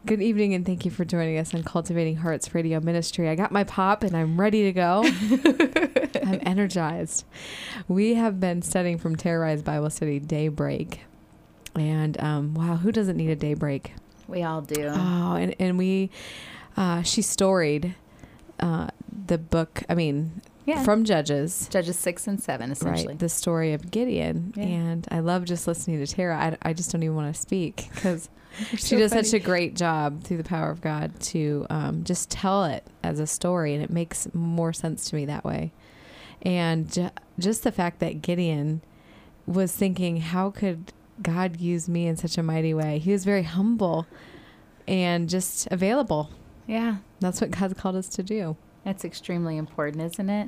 Good evening, and thank you for joining us on Cultivating Hearts Radio Ministry. I got my pop, and I'm ready to go. I'm energized. We have been studying from Terrorize Bible Study Daybreak. And, wow, who doesn't need a daybreak? We all do. Oh, and she storied the book, from Judges. Judges 6 and 7, essentially. Right, the story of Gideon. Yeah. And I love just listening to Tara. I just don't even want to speak because she does such a great job through the power of God to just tell it as a story, and it makes more sense to me that way. And just the fact that Gideon was thinking, how could God use me in such a mighty way? He was very humble and just available. Yeah. That's what God's called us to do. That's extremely important, isn't it?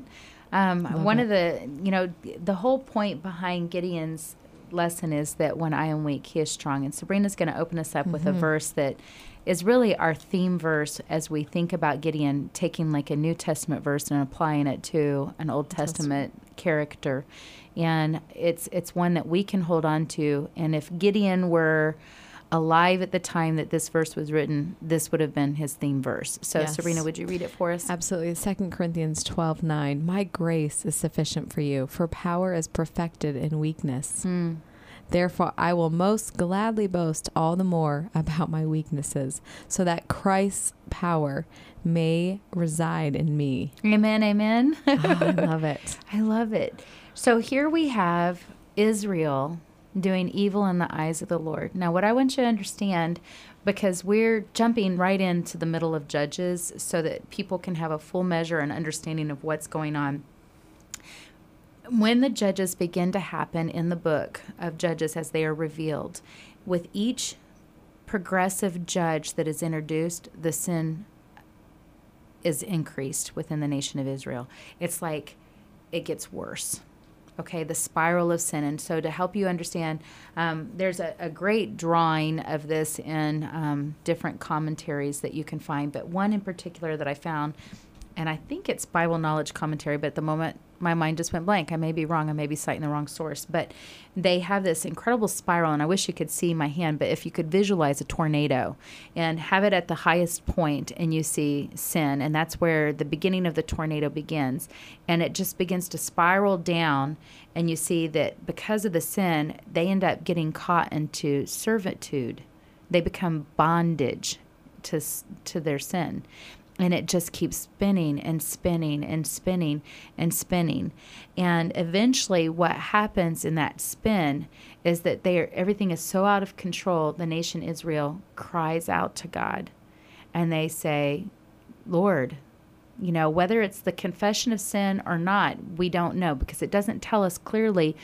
The whole point behind Gideon's lesson is that when I am weak, he is strong. And Sabrina's going to open us up with a verse that is really our theme verse as we think about Gideon, taking like a New Testament verse and applying it to an Old Testament character. And it's one that we can hold on to. And if Gideon were alive at the time that this verse was written, this would have been his theme verse. So, yes. Sabrina, would you read it for us? Absolutely. 2 Corinthians 12:9. My grace is sufficient for you, for power is perfected in weakness. Therefore, I will most gladly boast all the more about my weaknesses, so that Christ's power may reside in me. Amen, amen. Oh, I love it. I love it. So here we have Israel doing evil in the eyes of the Lord. Now, what I want you to understand, because we're jumping right into the middle of Judges so that people can have a full measure and understanding of what's going on. When the judges begin to happen in the book of Judges as they are revealed, with each progressive judge that is introduced, the sin is increased within the nation of Israel. It's like it gets worse. Okay, the spiral of sin. And so to help you understand, there's a great drawing of this in different commentaries that you can find, but one in particular that I found, and I think it's Bible Knowledge Commentary, but at the moment my mind just went blank. I may be wrong. I may be citing the wrong source, but they have this incredible spiral, and I wish you could see my hand, but if you could visualize a tornado and have it at the highest point and you see sin, and that's where the beginning of the tornado begins, and it just begins to spiral down, and you see that because of the sin, they end up getting caught into servitude. They become bondage to their sin. And it just keeps spinning and spinning and spinning and spinning. And eventually what happens in that spin is that everything is so out of control, the nation Israel cries out to God. And they say, Lord, whether it's the confession of sin or not, we don't know, because it doesn't tell us clearly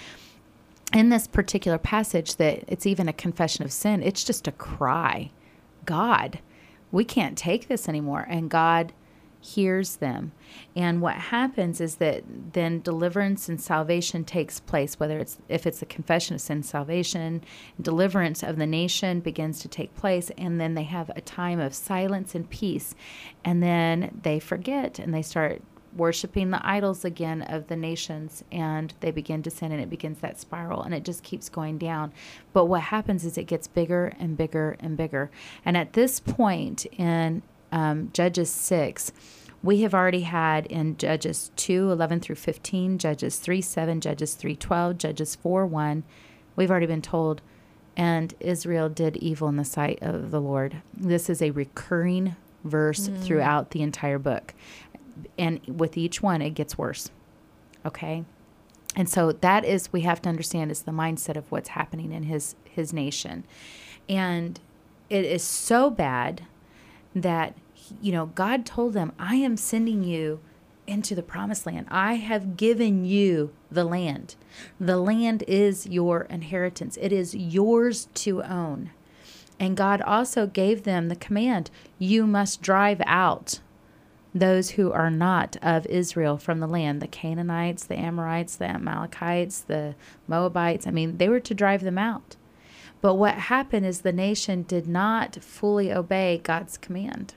in this particular passage that it's even a confession of sin. It's just a cry. God, we can't take this anymore. And God hears them. And what happens is that then deliverance and salvation takes place, if it's the confession of sin, salvation, deliverance of the nation begins to take place. And then they have a time of silence and peace. And then they forget and they start worshiping the idols again of the nations, and they begin to sin, and it begins that spiral, and it just keeps going down. But what happens is it gets bigger and bigger and bigger. And at this point in Judges 6, we have already had in Judges 2:11 through 15, Judges 3:7, Judges 3:12, Judges 4:1, we've already been told, and Israel did evil in the sight of the Lord. This is a recurring verse throughout the entire book. And with each one, it gets worse. Okay? And so that is, we have to understand, is the mindset of what's happening in his nation. And it is so bad that, God told them, I am sending you into the promised land. I have given you the land. The land is your inheritance. It is yours to own. And God also gave them the command, you must drive out those who are not of Israel from the land, the Canaanites, the Amorites, the Amalekites, the Moabites. They were to drive them out. But what happened is the nation did not fully obey God's command.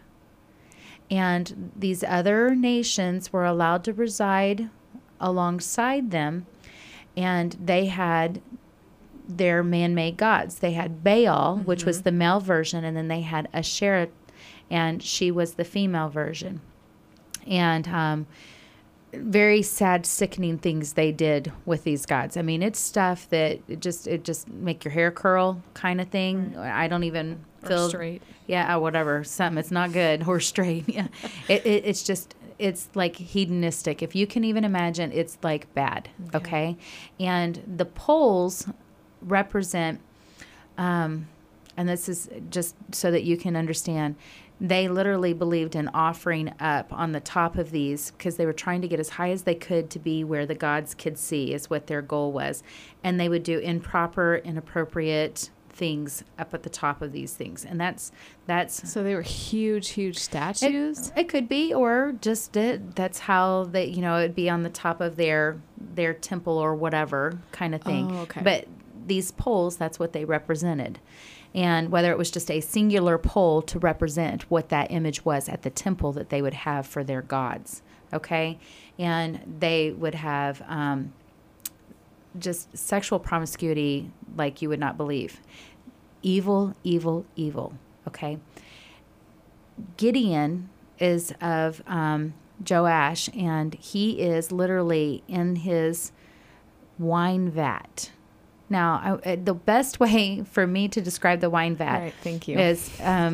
And these other nations were allowed to reside alongside them, and they had their man-made gods. They had Baal, which was the male version, and then they had Asherah, and she was the female version. And very sad, sickening things they did with these gods. I mean, it's stuff that it just make your hair curl kind of thing. I don't even feel straight. Yeah, whatever. Something. It's not good or straight. Yeah, it's just. It's like hedonistic. If you can even imagine, it's like bad. Okay. And the poles represent, and this is just so that you can understand, they literally believed in offering up on the top of these because they were trying to get as high as they could to be where the gods could see is what their goal was. And they would do improper, inappropriate things up at the top of these things. And that's so they were huge statues. It could be, or just that's how they, it'd be on the top of their temple or whatever kind of thing. Oh, okay. But these poles, that's what they represented. And whether it was just a singular pole to represent what that image was at the temple that they would have for their gods. Okay. And they would have, just sexual promiscuity like you would not believe. Evil. Okay. Gideon is of Joash, and he is literally in his wine vat. Now, the best way for me to describe the wine vat right, thank you. is,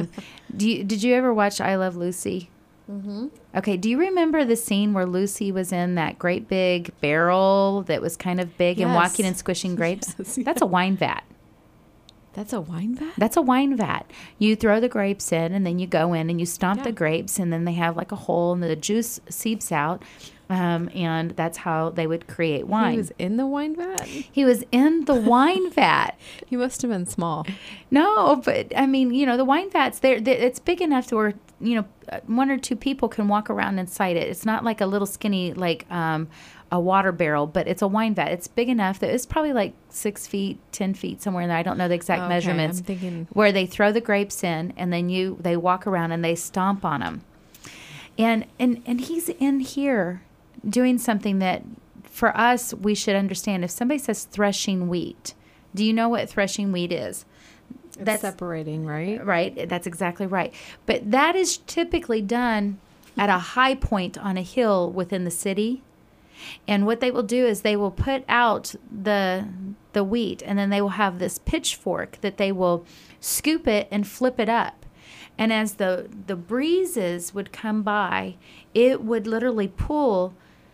did you ever watch I Love Lucy? Mm-hmm. Okay, do you remember the scene where Lucy was in that great big barrel that was kind of big and walking and squishing grapes? Yes. That's a wine vat. That's a wine vat? That's a wine vat. You throw the grapes in, and then you go in and you stomp the grapes, and then they have like a hole, and the juice seeps out, and that's how they would create wine. He was in the wine vat? He was in the wine vat. He must have been small. No, but I mean, the wine vats, it's big enough to where, one or two people can walk around inside it. It's not like a little skinny, like a water barrel, but it's a wine vat. It's big enough that it's probably like 6 feet, 10 feet, somewhere in there. I don't know the exact measurements. I'm thinking where they throw the grapes in, and then they walk around and they stomp on them. And he's in here doing something that for us, we should understand. If somebody says threshing wheat, do you know what threshing wheat is? That's separating, right? Right. That's exactly right. But that is typically done at a high point on a hill within the city. And what they will do is they will put out the wheat, and then they will have this pitchfork that they will scoop it and flip it up. And as the breezes would come by, it would literally pull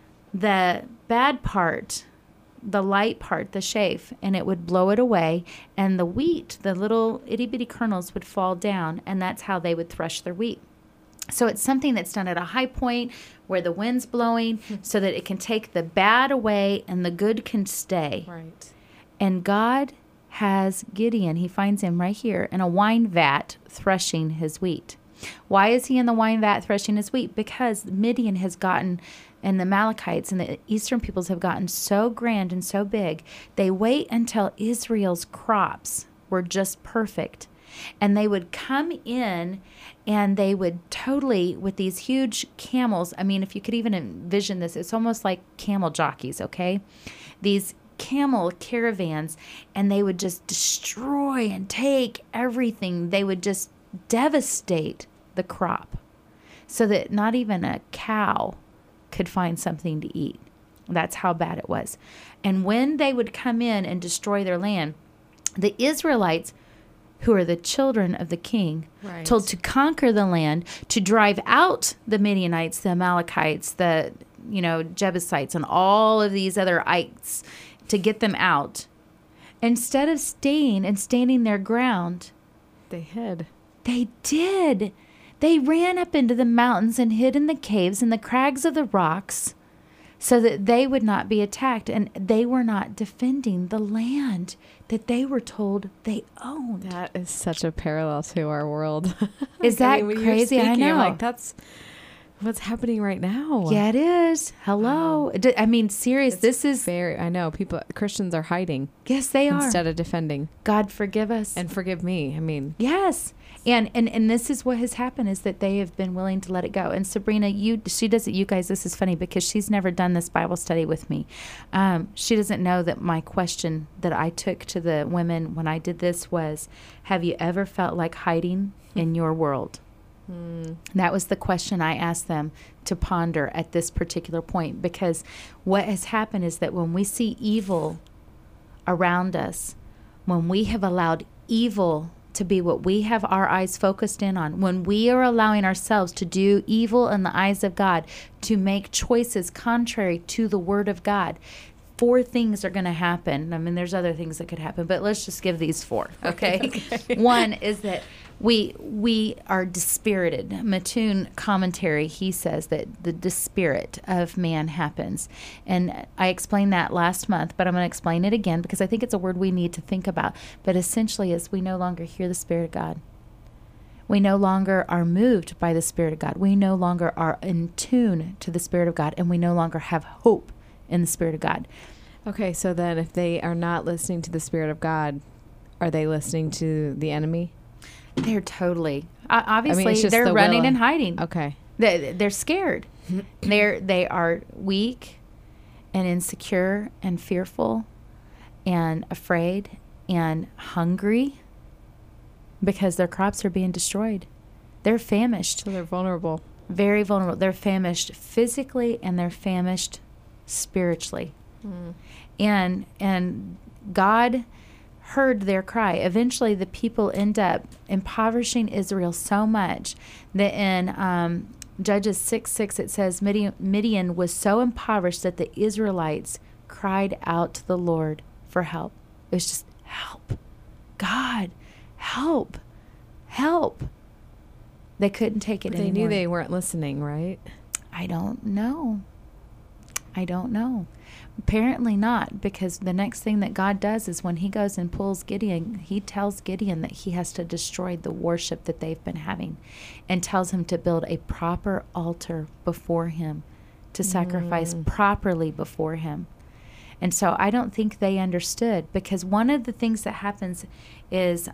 the bad part, the light part, the chaff, and it would blow it away. And the wheat, the little itty bitty kernels, would fall down, and that's how they would thresh their wheat. So it's something that's done at a high point where the wind's blowing so that it can take the bad away and the good can stay. Right. And God has Gideon, he finds him right here in a wine vat threshing his wheat. Why is he in the wine vat threshing his wheat? Because Midian has gotten, and the Amalekites and the eastern peoples have gotten so grand and so big, they wait until Israel's crops were just perfect. And they would come in and they would totally, with these huge camels, I mean, if you could even envision this, it's almost like camel jockeys, okay? These camel caravans, and they would just destroy and take everything. They would just devastate the crop so that not even a cow could find something to eat. That's how bad it was. And when they would come in and destroy their land, the Israelites, who are the children of the king, right, told to conquer the land, to drive out the Midianites, the Amalekites, the Jebusites, and all of these other ites, to get them out. Instead of staying and standing their ground, they hid. They did. They ran up into the mountains and hid in the caves and the crags of the rocks so that they would not be attacked. And they were not defending the land that they were told they owned. That is such a parallel to our world. Is that when crazy? You're speaking, I know. Like, that's What's happening right now? Yeah, it is. Hello. I mean, serious. This is very, I know Christians are hiding. Yes, they are. Instead of defending. God forgive us. And forgive me. I mean. Yes. And this is what has happened is that they have been willing to let it go. And Sabrina, she does it. You guys, this is funny because she's never done this Bible study with me. She doesn't know that my question that I took to the women when I did this was, have you ever felt like hiding in your world? That was the question I asked them to ponder at this particular point, because what has happened is that when we see evil around us, when we have allowed evil to be what we have our eyes focused in on, when we are allowing ourselves to do evil in the eyes of God, to make choices contrary to the Word of God, 4 things are going to happen. I mean, there's other things that could happen, but let's just give these 4, okay? One is that we are dispirited. Mattoon commentary, he says that the dispirit of man happens. And I explained that last month, but I'm going to explain it again because I think it's a word we need to think about. But essentially is we no longer hear the Spirit of God. We no longer are moved by the Spirit of God. We no longer are in tune to the Spirit of God, and we no longer have hope in the Spirit of God. Okay, so then if they are not listening to the Spirit of God, are they listening to the enemy? They're totally, obviously, they're running and hiding. Okay. They're scared. They are weak and insecure and fearful and afraid and hungry because their crops are being destroyed. They're famished. So they're vulnerable. Very vulnerable. They're famished physically and they're famished spiritually. And God heard their cry. Eventually, the people end up impoverishing Israel so much that in Judges 6:6 it says Midian was so impoverished that the Israelites cried out to the Lord for help. It was just, help. God, help. Help. They couldn't take it anymore. They knew they weren't listening, right? I don't know. Apparently not, because the next thing that God does is when he goes and pulls Gideon, he tells Gideon that he has to destroy the worship that they've been having and tells him to build a proper altar before him, to sacrifice properly before him. And so I don't think they understood, because one of the things that happens is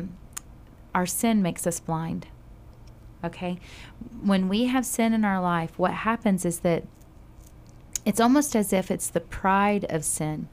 our sin makes us blind. Okay? When we have sin in our life, what happens is that it's almost as if it's the pride of sin.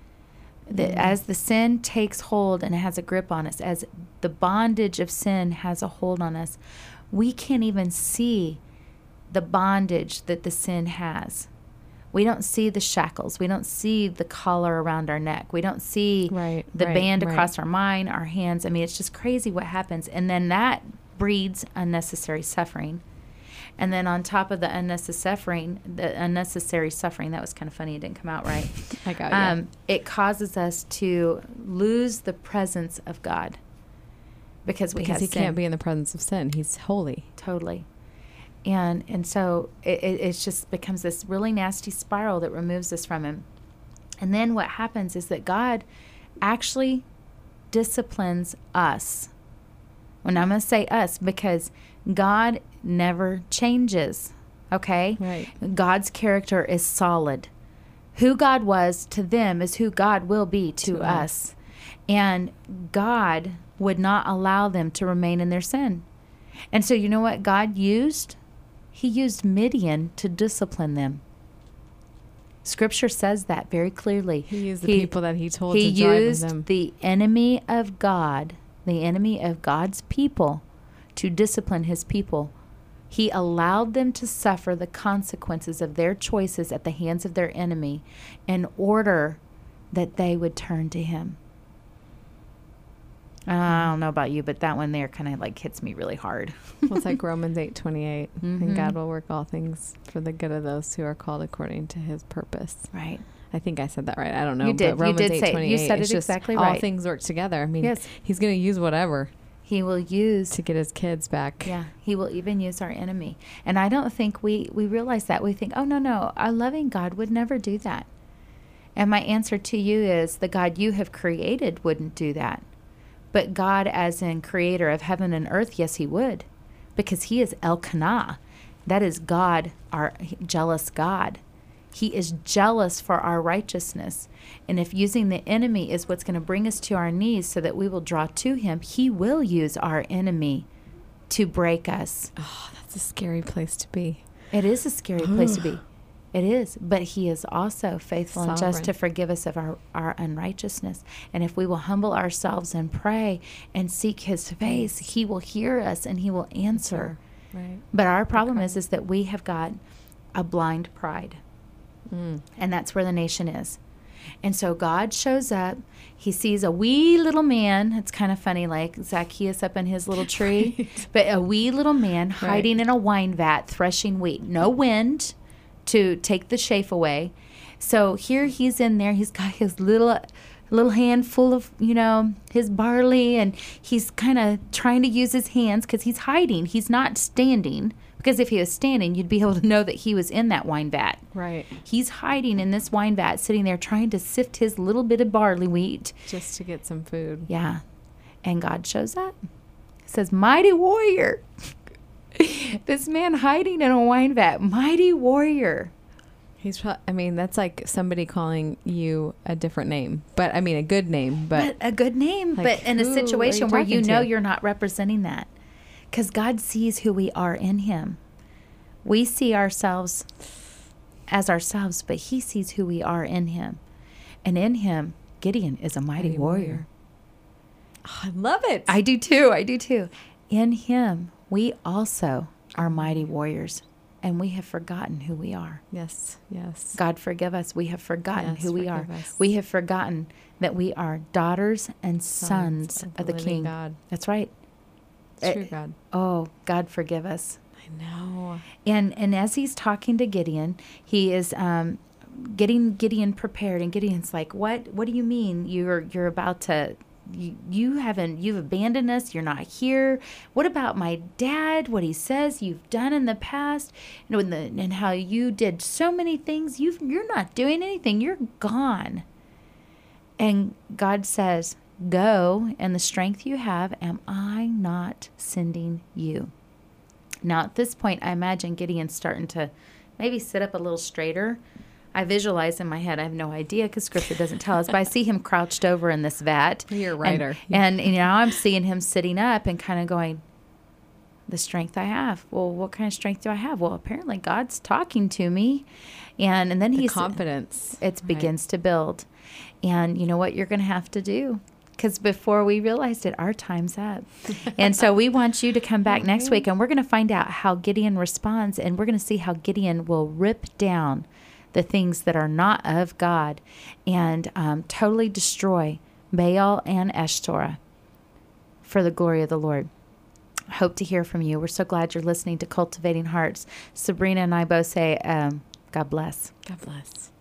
That as the sin takes hold and it has a grip on us, as the bondage of sin has a hold on us, we can't even see the bondage that the sin has. We don't see the shackles. We don't see the collar around our neck. We don't see the band across our mind, our hands. I mean, it's just crazy what happens. And then that breeds unnecessary suffering. And then on top of the unnecessary suffering, that was kind of funny. It didn't come out right. I got you. It causes us to lose the presence of God because he can't be in the presence of sin. He's holy. Totally. And so it just becomes this really nasty spiral that removes us from him. And then what happens is that God actually disciplines us. And I'm going to say us because God never changes, okay? Right. God's character is solid. Who God was to them is who God will be to us. And God would not allow them to remain in their sin. And so you know what God used? He used Midian to discipline them. Scripture says that very clearly. He used the people that he told to drive them. He used the enemy of God, the enemy of God's people, to discipline his people. He allowed them to suffer the consequences of their choices at the hands of their enemy in order that they would turn to him. I don't know about you, but that one there kind of like hits me really hard. Well, it's like Romans 8:28, and God will work all things for the good of those who are called according to his purpose. Right. I think I said that right. I don't know. You did. But Romans 8:28. You said it exactly right. All things work together. I mean, yes. He's going to use whatever. He will use to get his kids back. Yeah, he will even use our enemy. And I don't think we realize that. We think, oh, no, a loving God would never do that. And my answer to you is the God you have created wouldn't do that. But God, as in creator of heaven and earth, yes, he would. Because he is Elkanah. That is God, our jealous God. He is jealous for our righteousness. And if using the enemy is what's going to bring us to our knees so that we will draw to him, he will use our enemy to break us. Oh, that's a scary place to be. It is a scary place to be. It is. But he is also faithful and just to forgive us of our unrighteousness. And if we will humble ourselves and pray and seek his face, he will hear us and he will answer. Right. But our problem is that we have got a blind pride. And that's where the nation is. And so God shows up. He sees a wee little man. It's kind of funny, like Zacchaeus up in his little tree. Right. But a wee little man hiding in a wine vat, threshing wheat. No wind to take the chaff away. So here he's in there. He's got his little handful of, his barley. And he's kind of trying to use his hands because he's hiding. He's not standing. Because if he was standing, you'd be able to know that he was in that wine vat. Right. He's hiding in this wine vat, sitting there trying to sift his little bit of barley wheat. Just to get some food. Yeah. And God shows up. Says, mighty warrior. This man hiding in a wine vat, mighty warrior. That's like somebody calling you a different name. But, a good name. But a good name. Like, but in a situation where you're not representing that. Because God sees who we are in him. We see ourselves as ourselves, but he sees who we are in him. And in him, Gideon is a mighty warrior. Oh, I love it. I do too. In him, we also are mighty warriors. And we have forgotten who we are. Yes. God forgive us. We have forgotten who we are. We have forgotten that we are daughters and sons of the King. God. That's right. True, God. Oh, God forgive us. I know. And as he's talking to Gideon, he is getting Gideon prepared, and Gideon's like, "What do you mean you're about to? You've abandoned us. You're not here. What about my dad? What he says you've done in the past, and how you did so many things. You're not doing anything. You're gone." And God says, "Go, and the strength you have, am I not sending you?" Now, at this point, I imagine Gideon's starting to maybe sit up a little straighter. I visualize in my head, I have no idea because Scripture doesn't tell us, but I see him crouched over in this vat. You're a writer. And I'm seeing him sitting up and kind of going, the strength I have. Well, what kind of strength do I have? Well, apparently God's talking to me. And then he's confidence. It begins to build. And you know what you're going to have to do? Because before we realized it, our time's up. And so we want you to come back next week, and we're going to find out how Gideon responds, and we're going to see how Gideon will rip down the things that are not of God and totally destroy Baal and Ashtoreth for the glory of the Lord. Hope to hear from you. We're so glad you're listening to Cultivating Hearts. Sabrina and I both say, God bless. God bless.